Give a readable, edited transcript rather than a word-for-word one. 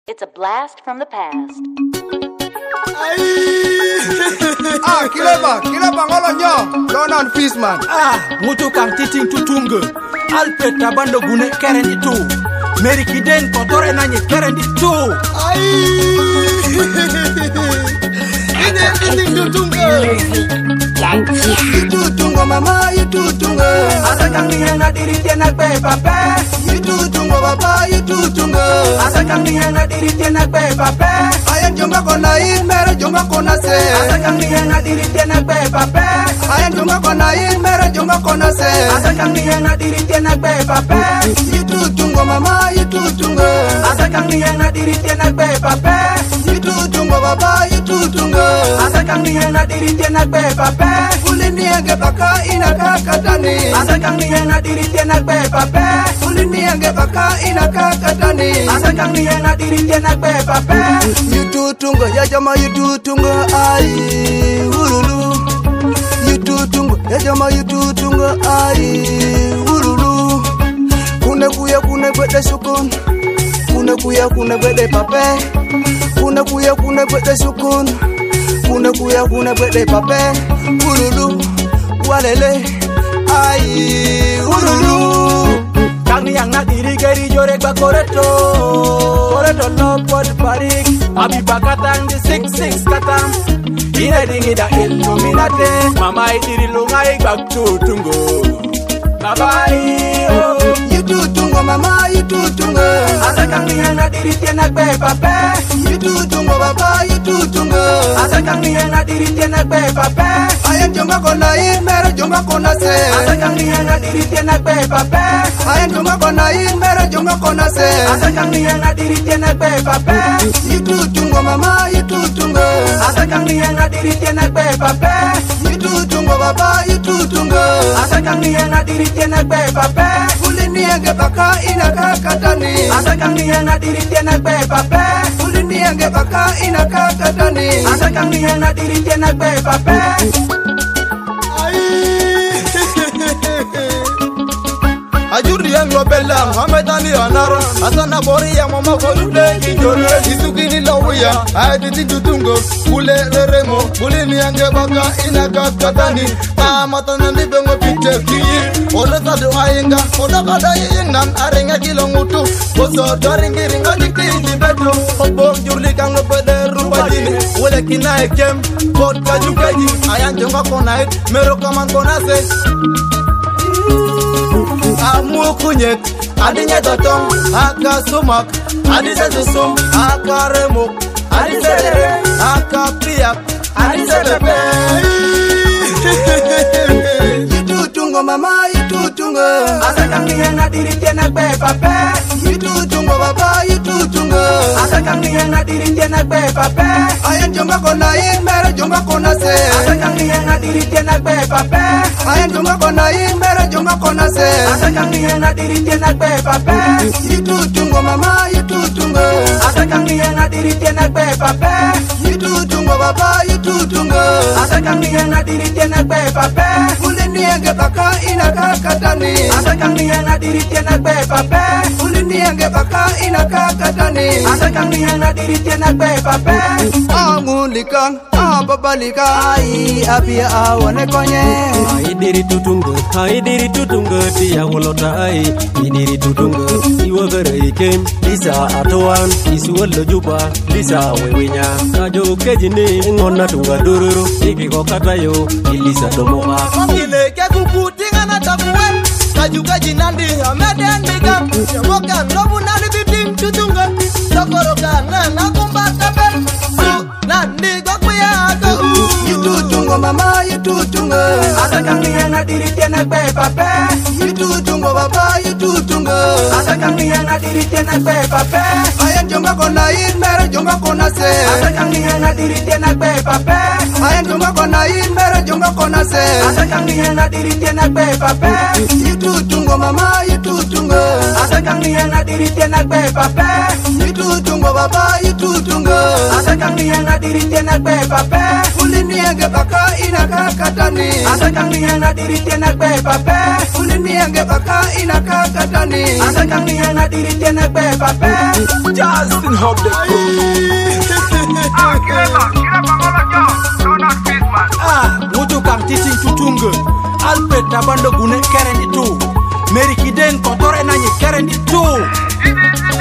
It's a blast from the past. Kileba ngolo nyo Donan Fishman. Mutu kang titing tutunga Alpet tabando gune kerendi tu Meri kiden kotore nanye kerendi tu Ide titing tutunga Tutunga mama tutunga Asa kang niyanga diri tianak be pape Tutunga baba tutunga Asa kang niyanga diri tianak be pape Ayan jomba kona in mera jomba kona se Asa kang niyanga diri tianak be pape Ayan jomba kona in mera jomba kona se Asa kang niyanga diri tianak be pape Tutunga mama tutunga Asa kang niyanga diri tianak be pape Tutunga baba tutunga Asa kang niyanga diri tianak be pape Ulinienge baka inakakatani Asa kang niyanga diri tianak be pape Ulinienge baka inakakatani Asa kang niyanga diri tianak be pape Yututunga ya jama yututunga ai ululu Yututunga ya jama yututunga ai ululu Kune kuya kune kwete sukun Kune kuya kune kwete pape Kune kuya kune kwete sukun Kune kuya kune kwete pape ululu walele ai ululu Kang niyanga diri geri jorek ba koreto Koreto lopot parik Abi bakatang di 6-6 katam Ine dingi da illuminate Mama diri lungai bak tutungo Babai oh Yututunga mama yututunga Asa kang niyanga diri tianak be pape Yututunga baba yututunga Asa kang niyanga diri tianak be pape Ayan jomba kona in mera jomba kona se Asa kang niyanga diri tianak be pape Ayan jomba kona in mera jomba kona se Asa kang niyanga diri tianak be pape Yututunga mama yututunga Asa kang niyanga diri tianak be pape Yututunga baba yututunga Asa kang niyanga diri tianak be pape Ulinienge baka inakakatani Asa kang niyanga diri tianak be pape Ulinienge baka inakakatani Asa kang niyanga diri tianak be pape Ajuri yang lobela Hametani anara Asana bori yang mama korude Kijole Isukini lawuya Aediti tutungo Kule leremo Kule niyange baka inaka katani Tamata nandi bengo pite kiyi Oda sadu ayinga Oda kada yingan Arenga kilongutu Boso doringi ringa dikti jibetu Obo jurli kang lopede rubadini Wele kina ekem Kot kajukeji Ayan jonga konait Mero kaman konase Amu kunyet, adinya dotong, aka sumak, adise susum, aka remuk, adise dere, aka piap, adise pepe. Yututunga mama yututunga, Asa kang niyanga diri tianak be pape yututunga baba yututunga. Asa kang niyanga diri tianak be pape Ayan jomba kona in mera jomba kona se. Asa kang niyanga diri tianak be pape Ayan jomba kona in mera jomba kona se. Asa kang niyanga diri tianak be pape Yututunga mama yututunga, Asa kang niyanga diri tianak be pape yututunga baba yututunga. Asa kang niyanga diri tianak be pape Ulinienge baka inakakatani Asa kang niyanga diri tianak be pape Ulinienge baka inakakatani Asa kang niyanga diri tianak be pape Amulikang ababalika ai apia awane konye Idiri tutunga tiya wolota ai idiri tutunga iwagare ikem lisa atowan isuwalo juba lisa wewenya kajo kejini ngona tunga dururu ikiko katayo ilisa domoa Ile ke kukutinga na takuwe kajuka jinandi amede andiga Yamoka nobu nani bitim tutunga Tokoroka na kumbata ben Nandi kwa kuya ako Yututunga mama yututunga Asa kang niyanga diri tianak be pape Yututunga baba yututunga Asa kang niyanga diri tianak be pape Ayan jomba kona in mera jomba kona se Asa kang niyanga diri tianak be pape Ayan jomba kona in mera jomba kona se Asa kang niyanga diri tianak be pape Yututunga mama yututunga Asa kang niyanga diri tianak be pape Yututunga baba yututunga Asa kang kang ni yang nadiri tiana be pape. Ulini yange baka inaka katani. Asa kang ni yang nadiri tiana be pape. Ulini yange baka inaka katani. Asa kang ni yang nadiri tiana be pape. Justin Hope the Muju kang titing tutunga. Alfred tabando gune kerendi tu. Meri kiden kontore nanyi kerendi tu.